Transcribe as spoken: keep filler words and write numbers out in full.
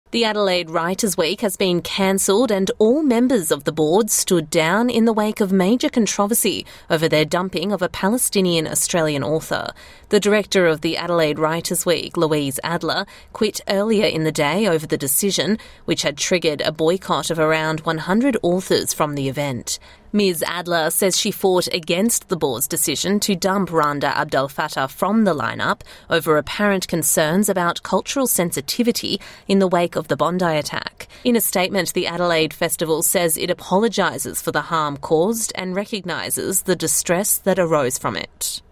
The Adelaide Writers' Week has been cancelled and all members of the board stood down in the wake of major controversy over their dumping of a Palestinian-Australian author. The director of the Adelaide Writers' Week, Louise Adler, quit earlier in the day over the decision, which had triggered a boycott of around one hundred authors from the event. Miz Adler says she fought against the board's decision to dump Randa Abdel Fattah from the lineup over apparent concerns about cultural sensitivity in the wake of the Bondi attack. In a statement, the Adelaide Festival says it apologises for the harm caused and recognises the distress that arose from it.